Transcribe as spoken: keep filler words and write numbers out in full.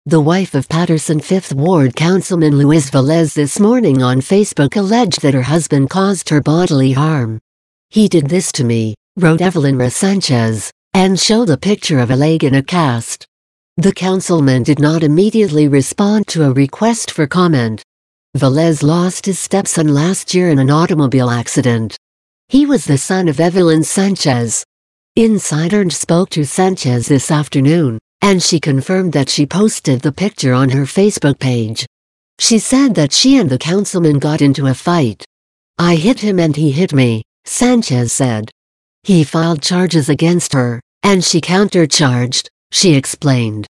The wife of Paterson Fifth Ward Councilman Luis Velez this morning on Facebook alleged that her husband caused her bodily harm. "He did this to me," wrote Evelyn R. Sanchez, and showed a picture of a leg in a cast. The councilman did not immediately respond to a request for comment. Velez lost his stepson last year in an automobile accident. He was the son of Evelyn Sanchez. Insider spoke to Sanchez this afternoon, and she confirmed that she posted the picture on her Facebook page. She said that she and the councilman got into a fight. "I hit him and he hit me," Sanchez said. "He filed charges against her, and she countercharged," she explained.